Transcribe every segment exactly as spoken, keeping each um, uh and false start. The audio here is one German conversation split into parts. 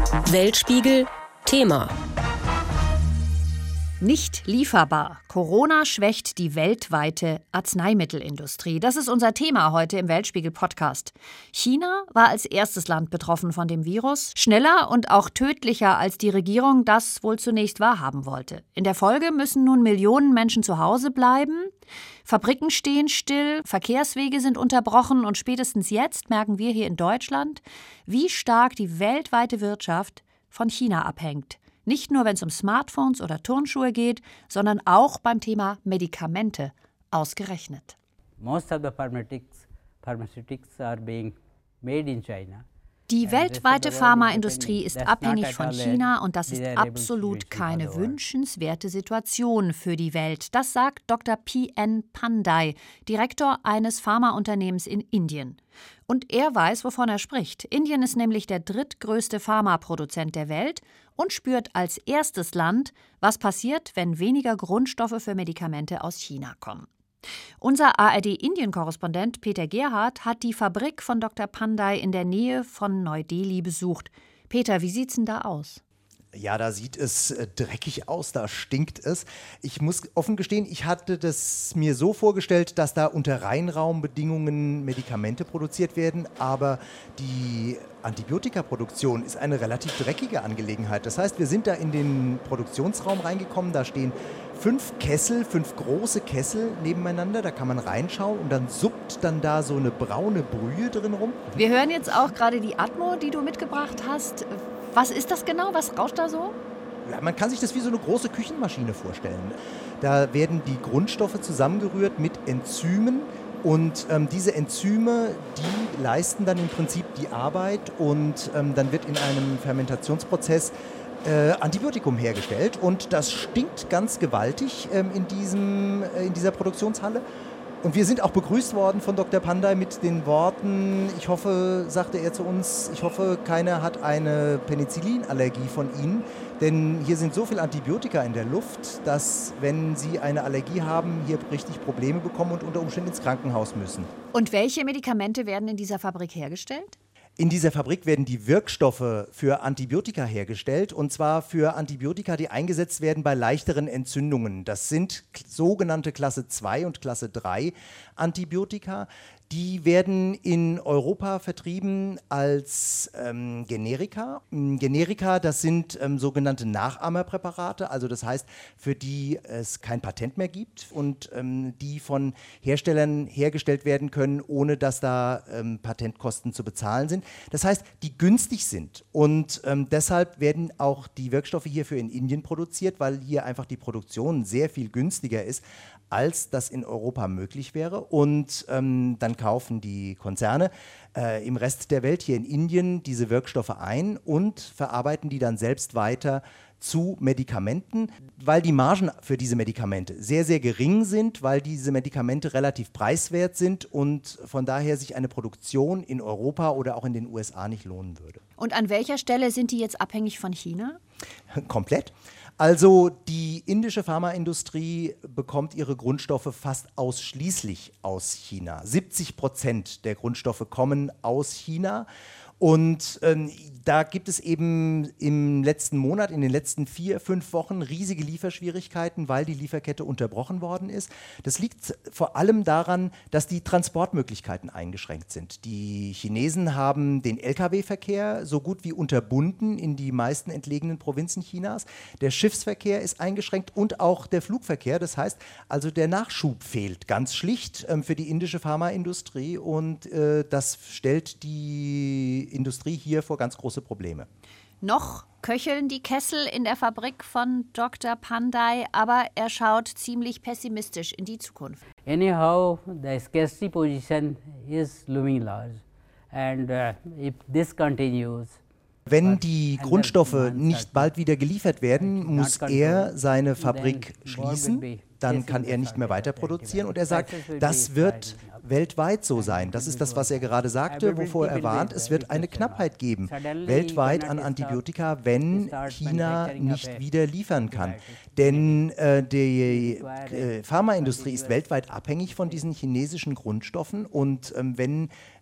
Weltspiegel Thema. Nicht lieferbar. Corona schwächt die weltweite Arzneimittelindustrie. Das ist unser Thema heute im Weltspiegel-Podcast. China war als erstes Land betroffen von dem Virus. Schneller und auch tödlicher, als die Regierung das wohl zunächst wahrhaben wollte. In der Folge müssen nun Millionen Menschen zu Hause bleiben. Fabriken stehen still, Verkehrswege sind unterbrochen und spätestens jetzt merken wir hier in Deutschland, wie stark die weltweite Wirtschaft von China abhängt. Nicht nur, wenn es um Smartphones oder Turnschuhe geht, sondern auch beim Thema Medikamente ausgerechnet. Most of the pharmaceutics, pharmaceutics are being made in China. Die weltweite Pharmaindustrie ist abhängig von China und das ist absolut keine wünschenswerte Situation für die Welt. Das sagt Doktor P N Pandey, Direktor eines Pharmaunternehmens in Indien. Und er weiß, wovon er spricht. Indien ist nämlich der drittgrößte Pharmaproduzent der Welt und spürt als erstes Land, was passiert, wenn weniger Grundstoffe für Medikamente aus China kommen. Unser A R D-Indien-Korrespondent Peter Gerhardt hat die Fabrik von Doktor Pandey in der Nähe von Neu-Delhi besucht. Peter, wie sieht's denn da aus? Ja, da sieht es äh, dreckig aus, da stinkt es. Ich muss offen gestehen, ich hatte das mir so vorgestellt, dass da unter Reinraumbedingungen Medikamente produziert werden, aber die Antibiotikaproduktion ist eine relativ dreckige Angelegenheit. Das heißt, wir sind da in den Produktionsraum reingekommen, da stehen fünf Kessel, fünf große Kessel nebeneinander, da kann man reinschauen und dann suppt dann da so eine braune Brühe drin rum. Wir hören jetzt auch gerade die Atmo, die du mitgebracht hast. Was ist das genau? Was rauscht da so? Ja, man kann sich das wie so eine große Küchenmaschine vorstellen. Da werden die Grundstoffe zusammengerührt mit Enzymen und ähm, diese Enzyme, die leisten dann im Prinzip die Arbeit und ähm, dann wird in einem Fermentationsprozess äh, Antibiotikum hergestellt und das stinkt ganz gewaltig ähm, in, diesem, äh, in dieser Produktionshalle. Und wir sind auch begrüßt worden von Doktor Pandey mit den Worten, ich hoffe, sagte er zu uns, ich hoffe, keiner hat eine Penicillinallergie von Ihnen, denn hier sind so viele Antibiotika in der Luft, dass, wenn Sie eine Allergie haben, hier richtig Probleme bekommen und unter Umständen ins Krankenhaus müssen. Und welche Medikamente werden in dieser Fabrik hergestellt? In dieser Fabrik werden die Wirkstoffe für Antibiotika hergestellt, und zwar für Antibiotika, die eingesetzt werden bei leichteren Entzündungen. Das sind sogenannte Klasse zwei und Klasse drei Antibiotika. Die werden in Europa vertrieben als ähm, Generika. Generika, das sind ähm, sogenannte Nachahmerpräparate, also das heißt, für die es kein Patent mehr gibt und ähm, die von Herstellern hergestellt werden können, ohne dass da ähm, Patentkosten zu bezahlen sind. Das heißt, die günstig sind und ähm, deshalb werden auch die Wirkstoffe hierfür in Indien produziert, weil hier einfach die Produktion sehr viel günstiger ist, als das in Europa möglich wäre. Und ähm, dann kaufen die Konzerne äh, im Rest der Welt, hier in Indien, diese Wirkstoffe ein und verarbeiten die dann selbst weiter zu Medikamenten, weil die Margen für diese Medikamente sehr, sehr gering sind, weil diese Medikamente relativ preiswert sind und von daher sich eine Produktion in Europa oder auch in den U S A nicht lohnen würde. Und an welcher Stelle sind die jetzt abhängig von China? Komplett. Also die indische Pharmaindustrie bekommt ihre Grundstoffe fast ausschließlich aus China. siebzig Prozent der Grundstoffe kommen aus China. Und ähm, da gibt es eben im letzten Monat, in den letzten vier, fünf Wochen riesige Lieferschwierigkeiten, weil die Lieferkette unterbrochen worden ist. Das liegt vor allem daran, dass die Transportmöglichkeiten eingeschränkt sind. Die Chinesen haben den L K W-Verkehr so gut wie unterbunden in die meisten entlegenen Provinzen Chinas. Der Schiffsverkehr ist eingeschränkt und auch der Flugverkehr. Das heißt, also der Nachschub fehlt ganz schlicht ähm, für die indische Pharmaindustrie und äh, das stellt die Industrie hier vor ganz große Probleme. Noch köcheln die Kessel in der Fabrik von Doktor Pandey, aber er schaut ziemlich pessimistisch in die Zukunft. Anyhow, the scarcity position is looming large, and uh, if this continues. Wenn die Grundstoffe nicht bald wieder geliefert werden, muss er seine Fabrik schließen. Dann kann er nicht mehr weiter produzieren. Und er sagt, das wird weltweit so sein. Das ist das, was er gerade sagte, wovor er warnt. Es wird eine Knappheit geben, weltweit an Antibiotika, wenn China nicht wieder liefern kann. Denn äh, die äh, Pharmaindustrie ist weltweit abhängig von diesen chinesischen Grundstoffen. Und ähm, wenn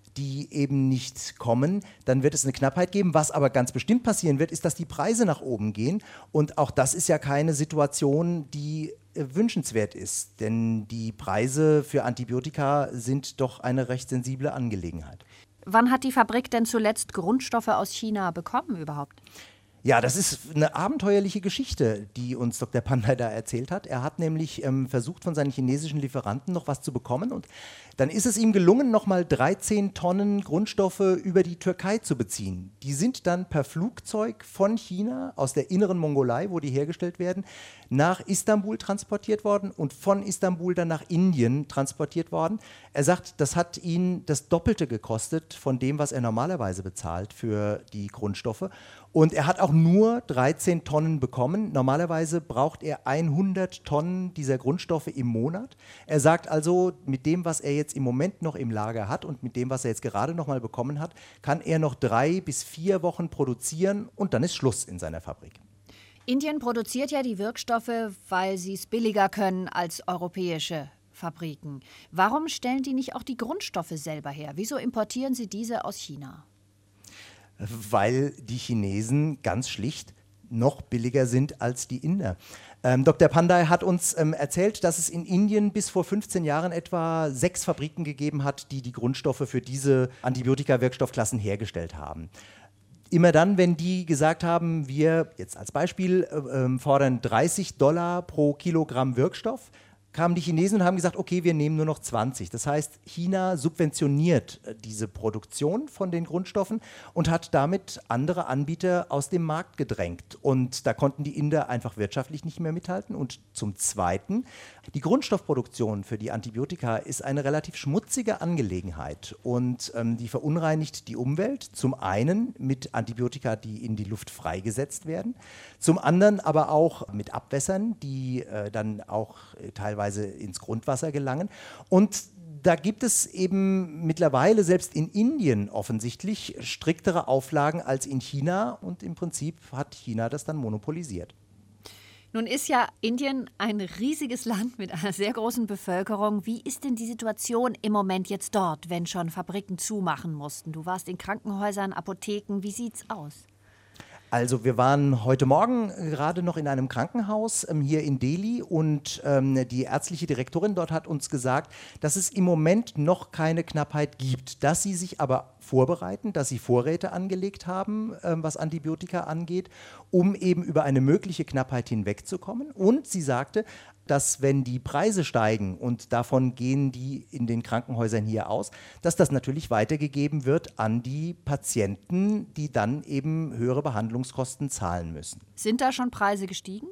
die eben nicht kommen, dann wird es eine Knappheit geben. Was aber ganz bestimmt passieren wird, ist, dass die Preise nach oben gehen. Und auch das ist ja keine Situation, die äh, wünschenswert ist. Denn die Preise für Antibiotika sind doch eine recht sensible Angelegenheit. Wann hat die Fabrik denn zuletzt Grundstoffe aus China bekommen überhaupt? Ja, das ist eine abenteuerliche Geschichte, die uns Doktor Pandey da erzählt hat. Er hat nämlich ähm, versucht, von seinen chinesischen Lieferanten noch was zu bekommen. Und dann ist es ihm gelungen, nochmal dreizehn Tonnen Grundstoffe über die Türkei zu beziehen. Die sind dann per Flugzeug von China aus der inneren Mongolei, wo die hergestellt werden, nach Istanbul transportiert worden und von Istanbul dann nach Indien transportiert worden. Er sagt, das hat ihn das Doppelte gekostet von dem, was er normalerweise bezahlt für die Grundstoffe. Und er hat auch nur dreizehn Tonnen bekommen. Normalerweise braucht er hundert Tonnen dieser Grundstoffe im Monat. Er sagt also, mit dem, was er jetzt im Moment noch im Lager hat und mit dem, was er jetzt gerade noch mal bekommen hat, kann er noch drei bis vier Wochen produzieren und dann ist Schluss in seiner Fabrik. Indien produziert ja die Wirkstoffe, weil sie es billiger können als europäische Fabriken. Warum stellen die nicht auch die Grundstoffe selber her? Wieso importieren sie diese aus China? Weil die Chinesen ganz schlicht noch billiger sind als die Inder. Ähm, Doktor Pandey hat uns ähm, erzählt, dass es in Indien bis vor fünfzehn Jahren etwa sechs Fabriken gegeben hat, die die Grundstoffe für diese Antibiotika-Wirkstoffklassen hergestellt haben. Immer dann, wenn die gesagt haben, wir jetzt als Beispiel äh, fordern dreißig Dollar pro Kilogramm Wirkstoff, kamen die Chinesen und haben gesagt, okay, wir nehmen nur noch zwanzig. Das heißt, China subventioniert äh, diese Produktion von den Grundstoffen und hat damit andere Anbieter aus dem Markt gedrängt. Und da konnten die Inder einfach wirtschaftlich nicht mehr mithalten. Und zum Zweiten, die Grundstoffproduktion für die Antibiotika ist eine relativ schmutzige Angelegenheit und ähm, die verunreinigt die Umwelt. Zum einen mit Antibiotika, die in die Luft freigesetzt werden, zum anderen aber auch mit Abwässern, die äh, dann auch äh, teilweise ins Grundwasser gelangen. Und da gibt es eben mittlerweile selbst in Indien offensichtlich striktere Auflagen als in China und im Prinzip hat China das dann monopolisiert. Nun ist ja Indien ein riesiges Land mit einer sehr großen Bevölkerung. Wie ist denn die Situation im Moment jetzt dort, wenn schon Fabriken zumachen mussten? Du warst in Krankenhäusern, Apotheken. Wie sieht's aus? Also wir waren heute Morgen gerade noch in einem Krankenhaus ähm, hier in Delhi und ähm, die ärztliche Direktorin dort hat uns gesagt, dass es im Moment noch keine Knappheit gibt, dass sie sich aber vorbereiten, dass sie Vorräte angelegt haben, ähm, was Antibiotika angeht, um eben über eine mögliche Knappheit hinwegzukommen. Und sie sagte, dass wenn die Preise steigen, und davon gehen die in den Krankenhäusern hier aus, dass das natürlich weitergegeben wird an die Patienten, die dann eben höhere Behandlungskosten zahlen müssen. Sind da schon Preise gestiegen?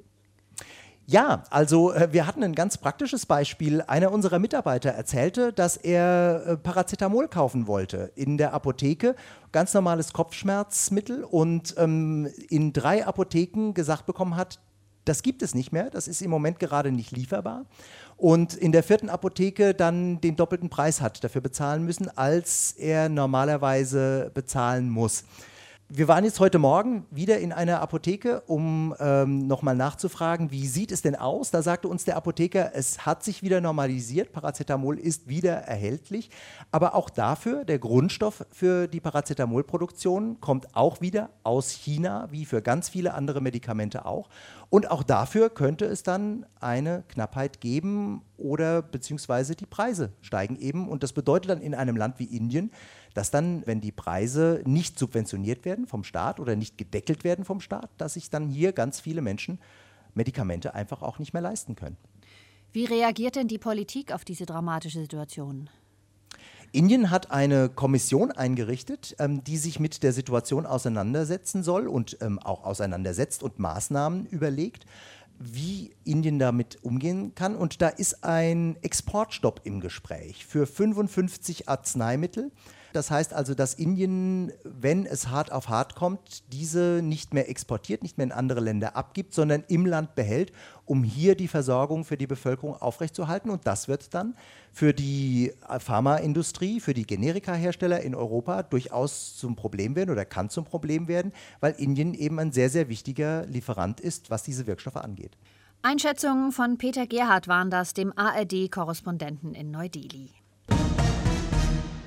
Ja, also äh, wir hatten ein ganz praktisches Beispiel. Einer unserer Mitarbeiter erzählte, dass er äh, Paracetamol kaufen wollte in der Apotheke, ganz normales Kopfschmerzmittel und ähm, in drei Apotheken gesagt bekommen hat, das gibt es nicht mehr, das ist im Moment gerade nicht lieferbar. Und in der vierten Apotheke dann den doppelten Preis hat dafür bezahlen müssen, als er normalerweise bezahlen muss. Wir waren jetzt heute Morgen wieder in einer Apotheke, um ähm, nochmal nachzufragen, wie sieht es denn aus? Da sagte uns der Apotheker, es hat sich wieder normalisiert, Paracetamol ist wieder erhältlich, aber auch dafür, der Grundstoff für die Paracetamolproduktion kommt auch wieder aus China, wie für ganz viele andere Medikamente auch. Und auch dafür könnte es dann eine Knappheit geben oder beziehungsweise die Preise steigen eben. Und das bedeutet dann in einem Land wie Indien, dass dann, wenn die Preise nicht subventioniert werden vom Staat oder nicht gedeckelt werden vom Staat, dass sich dann hier ganz viele Menschen Medikamente einfach auch nicht mehr leisten können. Wie reagiert denn die Politik auf diese dramatische Situation? Indien hat eine Kommission eingerichtet, ähm, die sich mit der Situation auseinandersetzen soll und ähm, auch auseinandersetzt und Maßnahmen überlegt, wie Indien damit umgehen kann. Und da ist ein Exportstopp im Gespräch für fünfundfünfzig Arzneimittel. Das heißt also, dass Indien, wenn es hart auf hart kommt, diese nicht mehr exportiert, nicht mehr in andere Länder abgibt, sondern im Land behält, um hier die Versorgung für die Bevölkerung aufrechtzuerhalten. Und das wird dann für die Pharmaindustrie, für die Generikahersteller in Europa durchaus zum Problem werden oder kann zum Problem werden, weil Indien eben ein sehr, sehr wichtiger Lieferant ist, was diese Wirkstoffe angeht. Einschätzungen von Peter Gerhardt waren das, dem A R D-Korrespondenten in Neu-Delhi.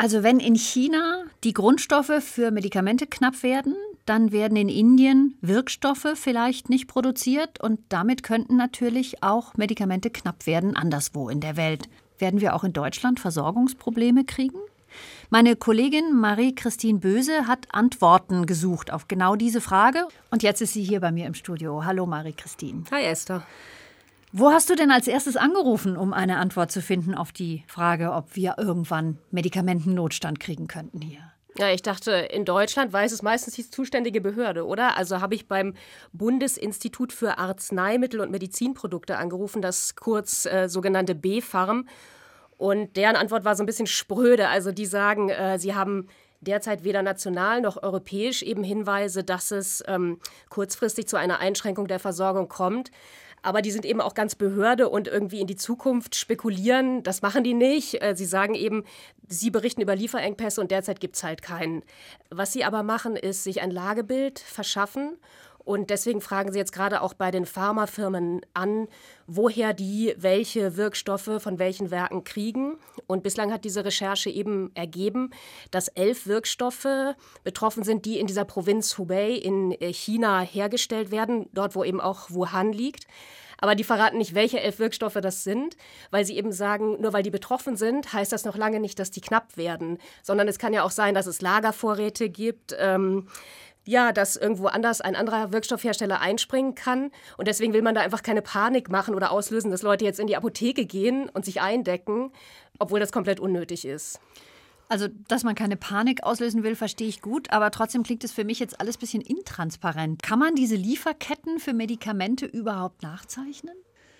Also wenn in China die Grundstoffe für Medikamente knapp werden, dann werden in Indien Wirkstoffe vielleicht nicht produziert und damit könnten natürlich auch Medikamente knapp werden anderswo in der Welt. Werden wir auch in Deutschland Versorgungsprobleme kriegen? Meine Kollegin Marie-Christine Böse hat Antworten gesucht auf genau diese Frage und jetzt ist sie hier bei mir im Studio. Hallo Marie-Christine. Hi Esther. Wo hast du denn als erstes angerufen, um eine Antwort zu finden auf die Frage, ob wir irgendwann Medikamentennotstand kriegen könnten hier? Ja, ich dachte, in Deutschland weiß es meistens die zuständige Behörde, oder? Also habe ich beim Bundesinstitut für Arzneimittel und Medizinprodukte angerufen, das kurz äh, sogenannte B-Pharm. Und deren Antwort war so ein bisschen spröde. Also die sagen, äh, sie haben derzeit weder national noch europäisch eben Hinweise, dass es ähm, kurzfristig zu einer Einschränkung der Versorgung kommt. Aber die sind eben auch ganz Behörde und irgendwie in die Zukunft spekulieren. Das machen die nicht. Sie sagen eben, sie berichten über Lieferengpässe und derzeit gibt es halt keinen. Was sie aber machen, ist sich ein Lagebild verschaffen. Und deswegen fragen sie jetzt gerade auch bei den Pharmafirmen an, woher die welche Wirkstoffe von welchen Werken kriegen. Und bislang hat diese Recherche eben ergeben, dass elf Wirkstoffe betroffen sind, die in dieser Provinz Hubei in China hergestellt werden, dort wo eben auch Wuhan liegt. Aber die verraten nicht, welche elf Wirkstoffe das sind, weil sie eben sagen, nur weil die betroffen sind, heißt das noch lange nicht, dass die knapp werden. Sondern es kann ja auch sein, dass es Lagervorräte gibt, ähm, ja, dass irgendwo anders ein anderer Wirkstoffhersteller einspringen kann. Und deswegen will man da einfach keine Panik machen oder auslösen, dass Leute jetzt in die Apotheke gehen und sich eindecken, obwohl das komplett unnötig ist. Also, dass man keine Panik auslösen will, verstehe ich gut. Aber trotzdem klingt es für mich jetzt alles ein bisschen intransparent. Kann man diese Lieferketten für Medikamente überhaupt nachzeichnen?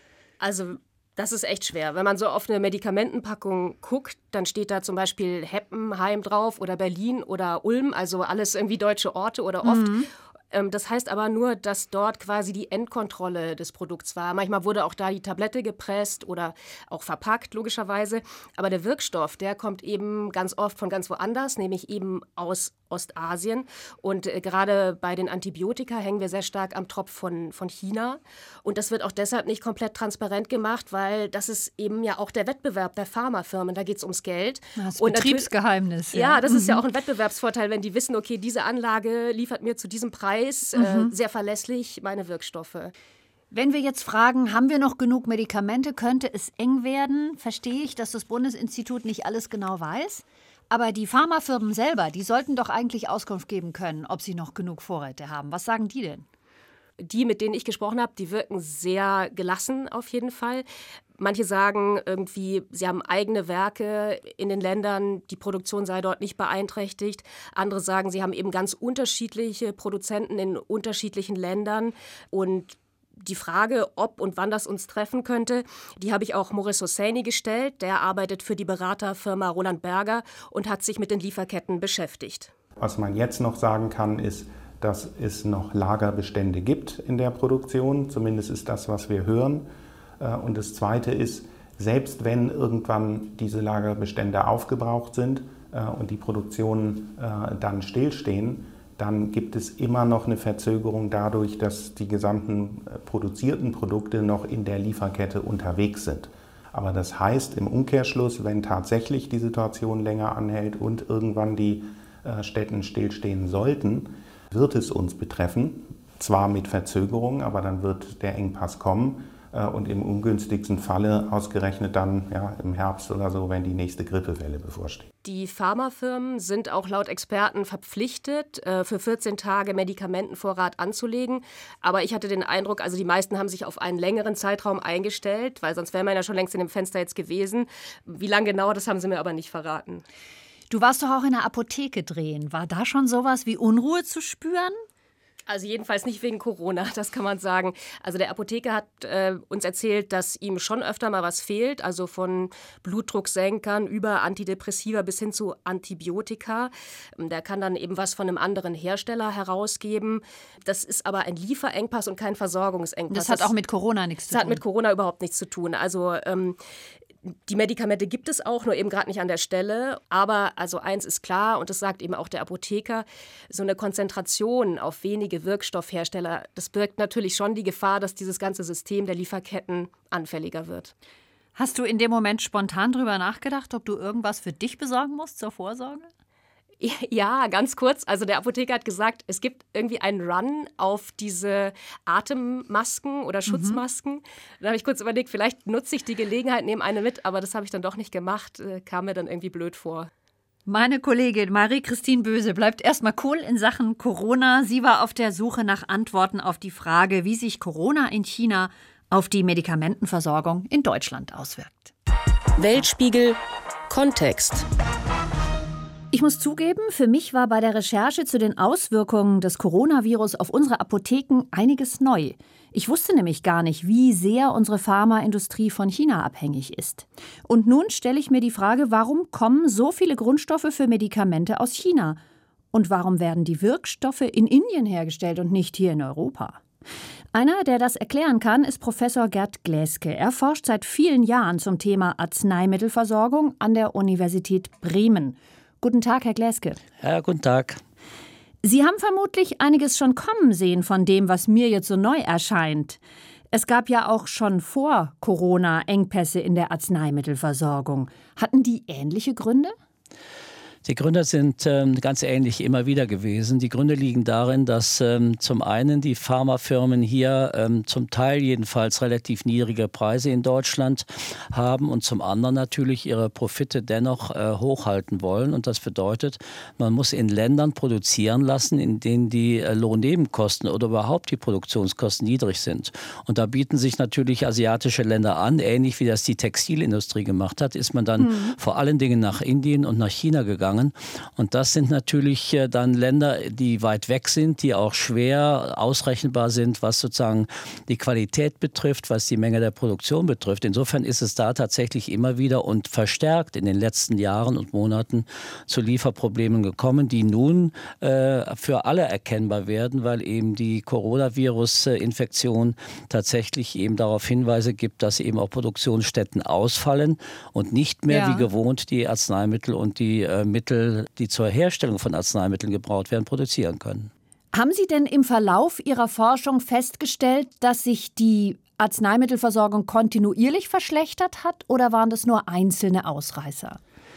Also das ist echt schwer. Wenn man so auf eine Medikamentenpackung guckt, dann steht da zum Beispiel Heppenheim drauf oder Berlin oder Ulm, also alles irgendwie deutsche Orte oder oft. Mhm. Das heißt aber nur, dass dort quasi die Endkontrolle des Produkts war. Manchmal wurde auch da die Tablette gepresst oder auch verpackt, logischerweise. Aber der Wirkstoff, der kommt eben ganz oft von ganz woanders, nämlich eben aus Ostasien. Und äh, gerade bei den Antibiotika hängen wir sehr stark am Tropf von, von China. Und das wird auch deshalb nicht komplett transparent gemacht, weil das ist eben ja auch der Wettbewerb der Pharmafirmen. Da geht es ums Geld. Das und Betriebsgeheimnis. Ja, ja das mhm. ist ja auch ein Wettbewerbsvorteil, wenn die wissen, okay, diese Anlage liefert mir zu diesem Preis mhm. äh, sehr verlässlich meine Wirkstoffe. Wenn wir jetzt fragen, haben wir noch genug Medikamente, könnte es eng werden, verstehe ich, dass das Bundesinstitut nicht alles genau weiß. Aber die Pharmafirmen selber, die sollten doch eigentlich Auskunft geben können, ob sie noch genug Vorräte haben. Was sagen die denn? Die, mit denen ich gesprochen habe, die wirken sehr gelassen auf jeden Fall. Manche sagen irgendwie, sie haben eigene Werke in den Ländern, die Produktion sei dort nicht beeinträchtigt. Andere sagen, sie haben eben ganz unterschiedliche Produzenten in unterschiedlichen Ländern. Und die Frage, ob und wann das uns treffen könnte, die habe ich auch Morris Hosseini gestellt. Der arbeitet für die Beraterfirma Roland Berger und hat sich mit den Lieferketten beschäftigt. Was man jetzt noch sagen kann, ist, dass es noch Lagerbestände gibt in der Produktion. Zumindest ist das, was wir hören. Und das Zweite ist, selbst wenn irgendwann diese Lagerbestände aufgebraucht sind und die Produktionen dann stillstehen, dann gibt es immer noch eine Verzögerung dadurch, dass die gesamten produzierten Produkte noch in der Lieferkette unterwegs sind. Aber das heißt im Umkehrschluss, wenn tatsächlich die Situation länger anhält und irgendwann die Städten stillstehen sollten, wird es uns betreffen. Zwar mit Verzögerung, aber dann wird der Engpass kommen. Und im ungünstigsten Falle ausgerechnet dann ja, im Herbst oder so, wenn die nächste Grippewelle bevorsteht. Die Pharmafirmen sind auch laut Experten verpflichtet, für vierzehn Tage Medikamentenvorrat anzulegen. Aber ich hatte den Eindruck, also die meisten haben sich auf einen längeren Zeitraum eingestellt, weil sonst wäre man ja schon längst in dem Fenster jetzt gewesen. Wie lange genau, das haben sie mir aber nicht verraten. Du warst doch auch in der Apotheke drehen. War da schon sowas wie Unruhe zu spüren? Also jedenfalls nicht wegen Corona, das kann man sagen. Also der Apotheker hat äh, uns erzählt, dass ihm schon öfter mal was fehlt, also von Blutdrucksenkern über Antidepressiva bis hin zu Antibiotika. Der kann dann eben was von einem anderen Hersteller herausgeben. Das ist aber ein Lieferengpass und kein Versorgungsengpass. Das hat auch mit Corona nichts zu tun. Das hat mit Corona überhaupt nichts zu tun. Also ähm, die Medikamente gibt es auch, nur eben gerade nicht an der Stelle. Aber also eins ist klar, und das sagt eben auch der Apotheker, so eine Konzentration auf wenige Wirkstoffhersteller, das birgt natürlich schon die Gefahr, dass dieses ganze System der Lieferketten anfälliger wird. Hast du in dem Moment spontan drüber nachgedacht, ob du irgendwas für dich besorgen musst zur Vorsorge? Ja, ganz kurz. Also der Apotheker hat gesagt, es gibt irgendwie einen Run auf diese Atemmasken oder Schutzmasken. Mhm. Da habe ich kurz überlegt, vielleicht nutze ich die Gelegenheit, nehme eine mit, aber das habe ich dann doch nicht gemacht. Kam mir dann irgendwie blöd vor. Meine Kollegin Marie-Christine Böse bleibt erstmal cool in Sachen Corona. Sie war auf der Suche nach Antworten auf die Frage, wie sich Corona in China auf die Medikamentenversorgung in Deutschland auswirkt. Weltspiegel Kontext. Ich muss zugeben, für mich war bei der Recherche zu den Auswirkungen des Coronavirus auf unsere Apotheken einiges neu. Ich wusste nämlich gar nicht, wie sehr unsere Pharmaindustrie von China abhängig ist. Und nun stelle ich mir die Frage, warum kommen so viele Grundstoffe für Medikamente aus China? Und warum werden die Wirkstoffe in Indien hergestellt und nicht hier in Europa? Einer, der das erklären kann, ist Professor Gerd Gläske. Er forscht seit vielen Jahren zum Thema Arzneimittelversorgung an der Universität Bremen. Guten Tag, Herr Gläske. Ja, guten Tag. Sie haben vermutlich einiges schon kommen sehen von dem, was mir jetzt so neu erscheint. Es gab ja auch schon vor Corona Engpässe in der Arzneimittelversorgung. Hatten die ähnliche Gründe? Die Gründe sind ähm, ganz ähnlich immer wieder gewesen. Die Gründe liegen darin, dass ähm, zum einen die Pharmafirmen hier ähm, zum Teil jedenfalls relativ niedrige Preise in Deutschland haben und zum anderen natürlich ihre Profite dennoch äh, hochhalten wollen. Und das bedeutet, man muss in Ländern produzieren lassen, in denen die äh, Lohnnebenkosten oder überhaupt die Produktionskosten niedrig sind. Und da bieten sich natürlich asiatische Länder an, ähnlich wie das die Textilindustrie gemacht hat, ist man dann mhm. vor allen Dingen nach Indien und nach China gegangen. Und das sind natürlich dann Länder, die weit weg sind, die auch schwer ausrechenbar sind, was sozusagen die Qualität betrifft, was die Menge der Produktion betrifft. Insofern ist es da tatsächlich immer wieder und verstärkt in den letzten Jahren und Monaten zu Lieferproblemen gekommen, die nun äh, für alle erkennbar werden, weil eben die Coronavirus-Infektion tatsächlich eben darauf Hinweise gibt, dass eben auch Produktionsstätten ausfallen und nicht mehr ja. wie gewohnt die Arzneimittel und die äh, Mittel, die zur Herstellung von Arzneimitteln gebraucht werden, produzieren können. Haben Sie denn im Verlauf Ihrer Forschung festgestellt, dass sich die Arzneimittelversorgung kontinuierlich verschlechtert hat oder waren das nur einzelne Ausreißer?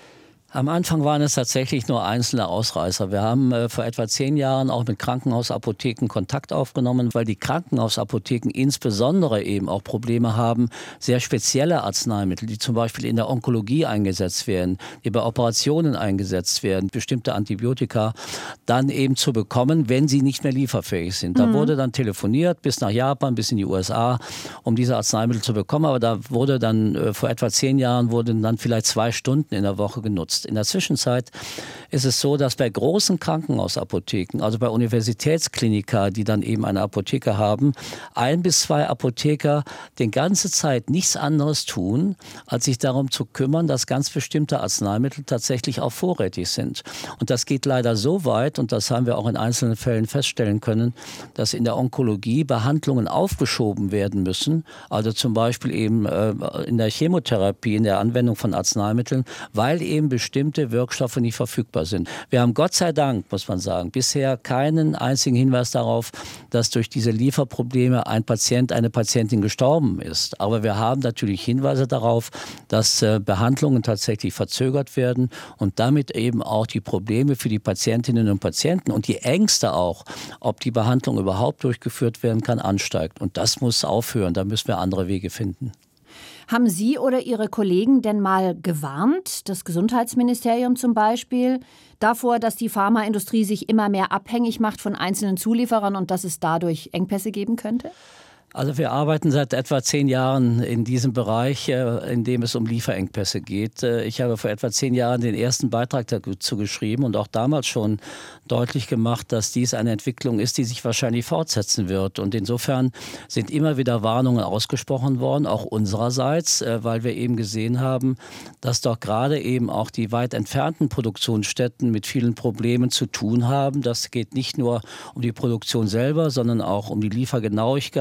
Am Anfang waren es tatsächlich nur einzelne Ausreißer. Wir haben äh, vor etwa zehn Jahren auch mit Krankenhausapotheken Kontakt aufgenommen, weil die Krankenhausapotheken insbesondere eben auch Probleme haben, sehr spezielle Arzneimittel, die zum Beispiel in der Onkologie eingesetzt werden, die bei Operationen eingesetzt werden, bestimmte Antibiotika, dann eben zu bekommen, wenn sie nicht mehr lieferfähig sind. Da mhm. wurde dann telefoniert bis nach Japan, bis in die U S A, um diese Arzneimittel zu bekommen. Aber da wurde dann äh, vor etwa zehn Jahren wurden dann vielleicht zwei Stunden in der Woche genutzt. In der Zwischenzeit ist es so, dass bei großen Krankenhausapotheken, also bei Universitätsklinika, die dann eben eine Apotheke haben, ein bis zwei Apotheker die ganze Zeit nichts anderes tun, als sich darum zu kümmern, dass ganz bestimmte Arzneimittel tatsächlich auch vorrätig sind. Und das geht leider so weit, und das haben wir auch in einzelnen Fällen feststellen können, dass in der Onkologie Behandlungen aufgeschoben werden müssen, also zum Beispiel eben äh, in der Chemotherapie, in der Anwendung von Arzneimitteln, weil eben bestimmte Wirkstoffe nicht verfügbar sind. Wir haben Gott sei Dank, muss man sagen, bisher keinen einzigen Hinweis darauf, dass durch diese Lieferprobleme ein Patient, eine Patientin gestorben ist. Aber wir haben natürlich Hinweise darauf, dass äh, Behandlungen tatsächlich verzögert werden und damit eben auch die Probleme für die Patientinnen und Patienten und die Ängste auch, ob die Behandlung überhaupt durchgeführt werden kann, ansteigt. Und das muss aufhören. Da müssen wir andere Wege finden. Haben Sie oder Ihre Kollegen denn mal gewarnt, das Gesundheitsministerium zum Beispiel, davor, dass die Pharmaindustrie sich immer mehr abhängig macht von einzelnen Zulieferern und dass es dadurch Engpässe geben könnte? Also wir arbeiten seit etwa zehn Jahren in diesem Bereich, in dem es um Lieferengpässe geht. Ich habe vor etwa zehn Jahren den ersten Beitrag dazu geschrieben und auch damals schon deutlich gemacht, dass dies eine Entwicklung ist, die sich wahrscheinlich fortsetzen wird. Und insofern sind immer wieder Warnungen ausgesprochen worden, auch unsererseits, weil wir eben gesehen haben, dass doch gerade eben auch die weit entfernten Produktionsstätten mit vielen Problemen zu tun haben. Das geht nicht nur um die Produktion selber, sondern auch um die Liefergenauigkeit, um die Lieferqualität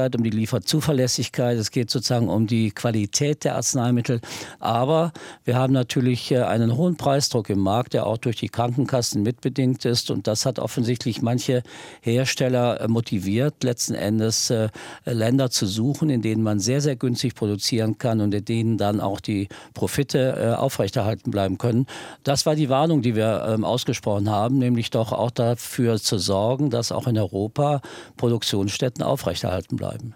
Lieferzuverlässigkeit, es geht sozusagen um die Qualität der Arzneimittel. Aber wir haben natürlich einen hohen Preisdruck im Markt, der auch durch die Krankenkassen mitbedingt ist. Und das hat offensichtlich manche Hersteller motiviert, letzten Endes äh, Länder zu suchen, in denen man sehr, sehr günstig produzieren kann und in denen dann auch die Profite äh, aufrechterhalten bleiben können. Das war die Warnung, die wir ähm, ausgesprochen haben, nämlich doch auch dafür zu sorgen, dass auch in Europa Produktionsstätten aufrechterhalten bleiben.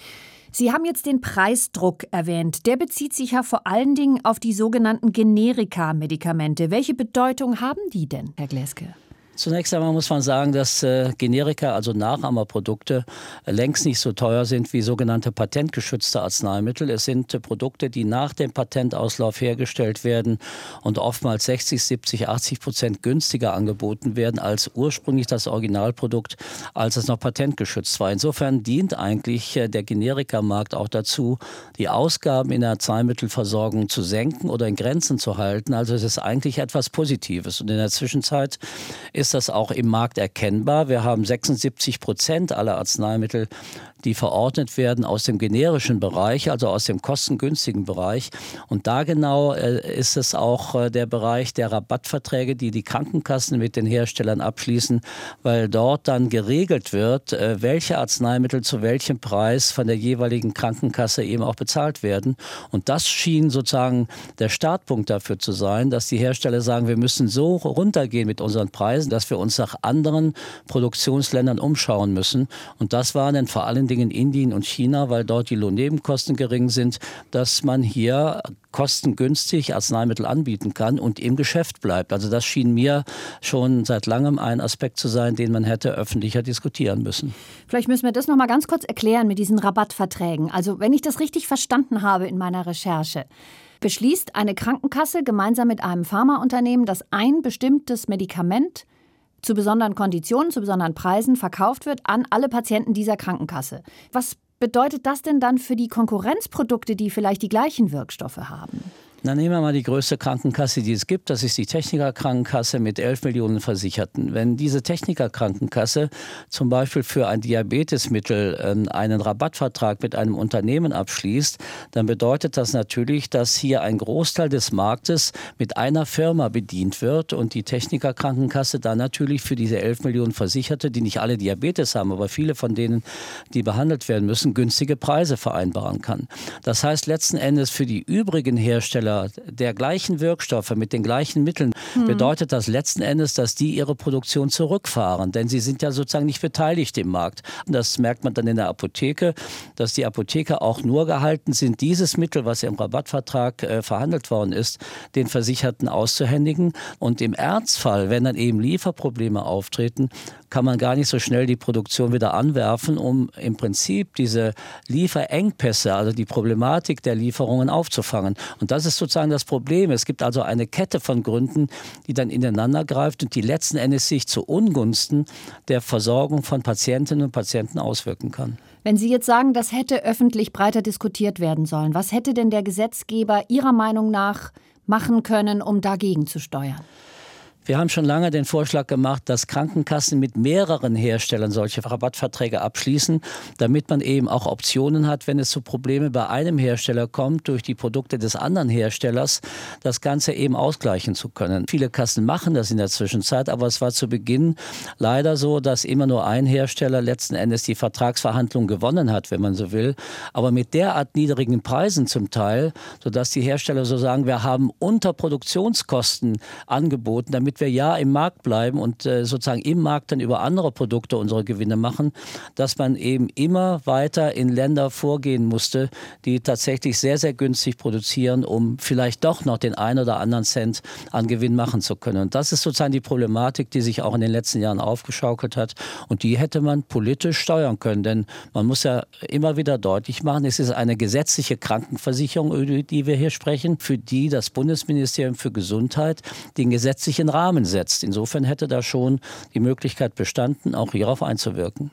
Sie haben jetzt den Preisdruck erwähnt. Der bezieht sich ja vor allen Dingen auf die sogenannten Generika-Medikamente. Welche Bedeutung haben die denn, Herr Gläske? Zunächst einmal muss man sagen, dass äh, Generika, also Nachahmerprodukte, äh, längst nicht so teuer sind wie sogenannte patentgeschützte Arzneimittel. Es sind äh, Produkte, die nach dem Patentauslauf hergestellt werden und oftmals sechzig, siebzig, achtzig Prozent günstiger angeboten werden als ursprünglich das Originalprodukt, als es noch patentgeschützt war. Insofern dient eigentlich äh, der Generikamarkt auch dazu, die Ausgaben in der Arzneimittelversorgung zu senken oder in Grenzen zu halten. Also es ist eigentlich etwas Positives. Und in der Zwischenzeit ist das auch im Markt erkennbar. Wir haben sechsundsiebzig Prozent aller Arzneimittel, die verordnet werden aus dem generischen Bereich, also aus dem kostengünstigen Bereich. Und da genau äh, ist es auch äh, der Bereich der Rabattverträge, die die Krankenkassen mit den Herstellern abschließen, weil dort dann geregelt wird, äh, welche Arzneimittel zu welchem Preis von der jeweiligen Krankenkasse eben auch bezahlt werden. Und das schien sozusagen der Startpunkt dafür zu sein, dass die Hersteller sagen, wir müssen so runtergehen mit unseren Preisen, dass wir uns nach anderen Produktionsländern umschauen müssen. Und das waren dann vor allen Dingen in Indien und China, weil dort die Lohnnebenkosten gering sind, dass man hier kostengünstig Arzneimittel anbieten kann und im Geschäft bleibt. Also das schien mir schon seit langem ein Aspekt zu sein, den man hätte öffentlicher diskutieren müssen. Vielleicht müssen wir das noch mal ganz kurz erklären mit diesen Rabattverträgen. Also wenn ich das richtig verstanden habe in meiner Recherche, beschließt eine Krankenkasse gemeinsam mit einem Pharmaunternehmen, dass ein bestimmtes Medikament zu besonderen Konditionen, zu besonderen Preisen verkauft wird an alle Patienten dieser Krankenkasse. Was bedeutet das denn dann für die Konkurrenzprodukte, die vielleicht die gleichen Wirkstoffe haben? Na, nehmen wir mal die größte Krankenkasse, die es gibt. Das ist die Techniker-Krankenkasse mit elf Millionen Versicherten. Wenn diese Techniker-Krankenkasse zum Beispiel für ein Diabetesmittel äh, einen Rabattvertrag mit einem Unternehmen abschließt, dann bedeutet das natürlich, dass hier ein Großteil des Marktes mit einer Firma bedient wird und die Techniker-Krankenkasse dann natürlich für diese elf Millionen Versicherte, die nicht alle Diabetes haben, aber viele von denen, die behandelt werden müssen, günstige Preise vereinbaren kann. Das heißt letzten Endes für die übrigen Hersteller der gleichen Wirkstoffe mit den gleichen Mitteln, hm. bedeutet das letzten Endes, dass die ihre Produktion zurückfahren. Denn sie sind ja sozusagen nicht beteiligt im Markt. Und das merkt man dann in der Apotheke, dass die Apotheker auch nur gehalten sind, dieses Mittel, was im Rabattvertrag äh, verhandelt worden ist, den Versicherten auszuhändigen. Und im Ernstfall, wenn dann eben Lieferprobleme auftreten, kann man gar nicht so schnell die Produktion wieder anwerfen, um im Prinzip diese Lieferengpässe, also die Problematik der Lieferungen aufzufangen. Und das ist sozusagen das Problem. Es gibt also eine Kette von Gründen, die dann ineinander greift und die letzten Endes sich zu Ungunsten der Versorgung von Patientinnen und Patienten auswirken kann. Wenn Sie jetzt sagen, das hätte öffentlich breiter diskutiert werden sollen, was hätte denn der Gesetzgeber Ihrer Meinung nach machen können, um dagegen zu steuern? Wir haben schon lange den Vorschlag gemacht, dass Krankenkassen mit mehreren Herstellern solche Rabattverträge abschließen, damit man eben auch Optionen hat, wenn es zu Problemen bei einem Hersteller kommt, durch die Produkte des anderen Herstellers das Ganze eben ausgleichen zu können. Viele Kassen machen das in der Zwischenzeit, aber es war zu Beginn leider so, dass immer nur ein Hersteller letzten Endes die Vertragsverhandlung gewonnen hat, wenn man so will, aber mit derart niedrigen Preisen zum Teil, sodass die Hersteller so sagen, wir haben unter Produktionskosten angeboten, damit wir ja im Markt bleiben und äh, sozusagen im Markt dann über andere Produkte unsere Gewinne machen, dass man eben immer weiter in Länder vorgehen musste, die tatsächlich sehr, sehr günstig produzieren, um vielleicht doch noch den einen oder anderen Cent an Gewinn machen zu können. Und das ist sozusagen die Problematik, die sich auch in den letzten Jahren aufgeschaukelt hat. Und die hätte man politisch steuern können. Denn man muss ja immer wieder deutlich machen, es ist eine gesetzliche Krankenversicherung, über die wir hier sprechen, für die das Bundesministerium für Gesundheit den gesetzlichen Rahmen setzt. Insofern hätte da schon die Möglichkeit bestanden, auch hierauf einzuwirken.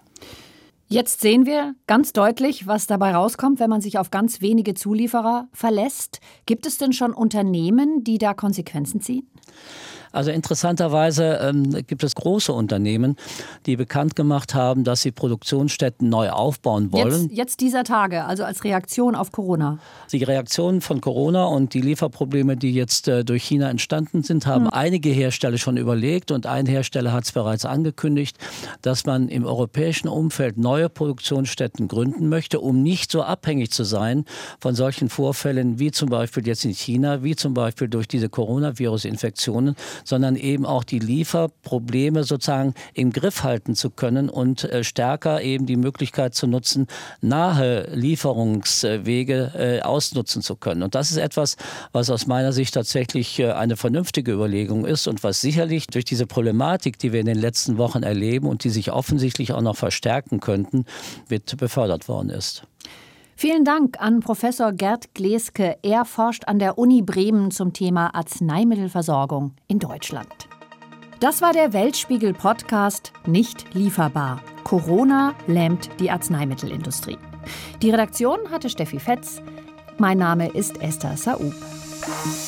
Jetzt sehen wir ganz deutlich, was dabei rauskommt, wenn man sich auf ganz wenige Zulieferer verlässt. Gibt es denn schon Unternehmen, die da Konsequenzen ziehen? Also interessanterweise ähm, gibt es große Unternehmen, die bekannt gemacht haben, dass sie Produktionsstätten neu aufbauen wollen. Jetzt, jetzt dieser Tage, also als Reaktion auf Corona. Die Reaktionen von Corona und die Lieferprobleme, die jetzt äh, durch China entstanden sind, haben hm. einige Hersteller schon überlegt und ein Hersteller hat es bereits angekündigt, dass man im europäischen Umfeld neue Produktionsstätten gründen möchte, um nicht so abhängig zu sein von solchen Vorfällen wie zum Beispiel jetzt in China, wie zum Beispiel durch diese Coronavirus-Infektionen, sondern eben auch die Lieferprobleme sozusagen im Griff halten zu können und äh, stärker eben die Möglichkeit zu nutzen, nahe Lieferungswege äh, ausnutzen zu können. Und das ist etwas, was aus meiner Sicht tatsächlich äh, eine vernünftige Überlegung ist und was sicherlich durch diese Problematik, die wir in den letzten Wochen erleben und die sich offensichtlich auch noch verstärken könnten, mit befördert worden ist. Vielen Dank an Professor Gerd Gleske. Er forscht an der Uni Bremen zum Thema Arzneimittelversorgung in Deutschland. Das war der Weltspiegel-Podcast Nicht lieferbar. Corona lähmt die Arzneimittelindustrie. Die Redaktion hatte Steffi Fetz. Mein Name ist Esther Saub.